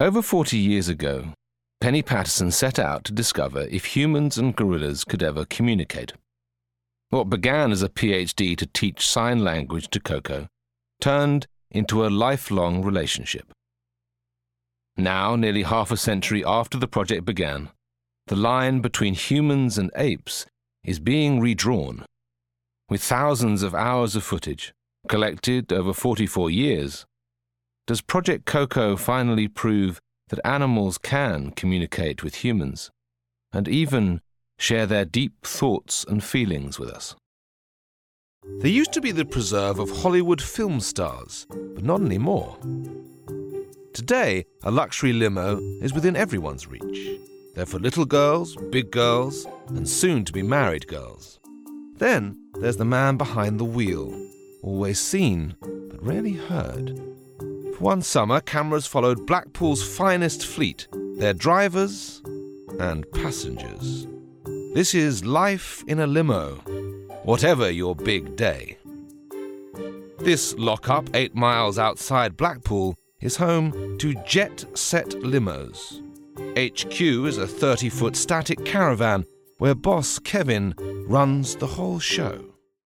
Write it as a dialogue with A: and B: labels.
A: Over 40 years ago, Penny Patterson set out to discover if humans and gorillas could ever communicate. What began as a PhD to teach sign language to Koko turned into a lifelong relationship. Now, nearly half a century after the project began, the line between humans and apes is being redrawn. With thousands of hours of footage, collected over 44 years, does Project Koko finally prove that animals can communicate with humans, and even share their deep thoughts and feelings with us? They used to be the preserve of Hollywood film stars, but not anymore. Today, a luxury limo is within everyone's reach. They're for little girls, big girls, and soon-to-be married girls. Then there's the man behind the wheel, always seen, but rarely heard. For one summer, cameras followed Blackpool's finest fleet, their drivers and passengers. This is life in a limo, whatever your big day. This lock-up 8 miles outside Blackpool is home to Jet Set Limos. HQ is a 30-foot static caravan where boss Kevin runs the whole show.